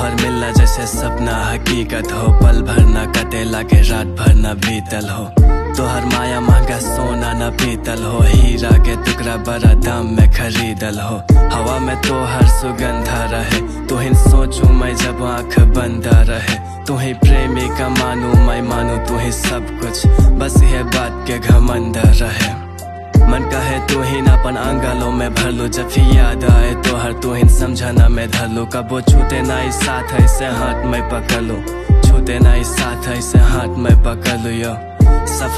तोहर मिलना जैसे सपना हकीकत हो, पल भर न कटेला के रात भर न बीतल हो। तोहर माया महंगा सोना न पीतल हो, हीरा के टुकड़ा बड़ा दाम में खरीदल हो। हवा में तोहर सुगंधा रहे, तुहिन सोचूं मैं जब आँख बंद रहे। तू ही प्रेमी का मानू मैं मानू, तू ही सब कुछ, बस यह बात के घमंड रहे। मन कहे तू ही अपन अंगलों में भरलू, जब भी याद आए तो हर तू ही समझना में धरलू। कबो छूटे ना इस साथ ऐसे हाथ में पकड़ लूं, छूटे ना इस साथ ऐसे हाथ में पकड़ लूं।